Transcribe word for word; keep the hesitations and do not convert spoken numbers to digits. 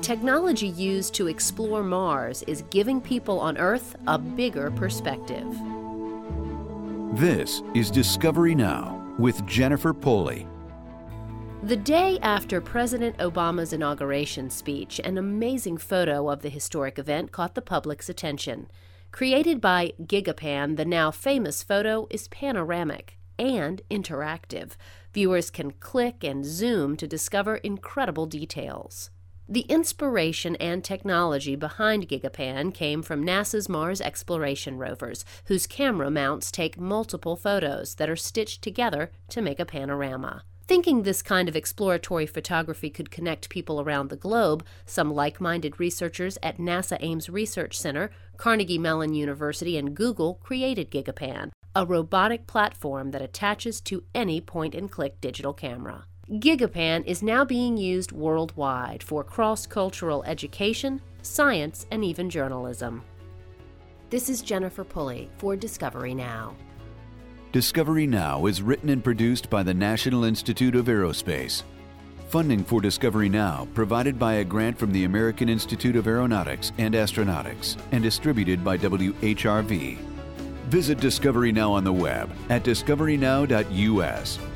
technology used to explore Mars is giving people on Earth a bigger perspective. This is Discovery Now with Jennifer Pulley. The day after President Obama's inauguration speech, an amazing photo of the historic event caught the public's attention. Created by GigaPan, the now famous photo is panoramic and interactive. Viewers can click and zoom to discover incredible details. The inspiration and technology behind GigaPan came from NASA's Mars exploration rovers, whose camera mounts take multiple photos that are stitched together to make a panorama. Thinking this kind of exploratory photography could connect people around the globe, some like-minded researchers at NASA Ames Research Center, Carnegie Mellon University, and Google created GigaPan, a robotic platform that attaches to any point-and-click digital camera. GigaPan is now being used worldwide for cross-cultural education, science, and even journalism. This is Jennifer Pulley for Discovery Now. Discovery Now is written and produced by the National Institute of Aerospace. Funding for Discovery Now provided by a grant from the American Institute of Aeronautics and Astronautics and distributed by W H R V. Visit Discovery Now on the web at discovery now dot U S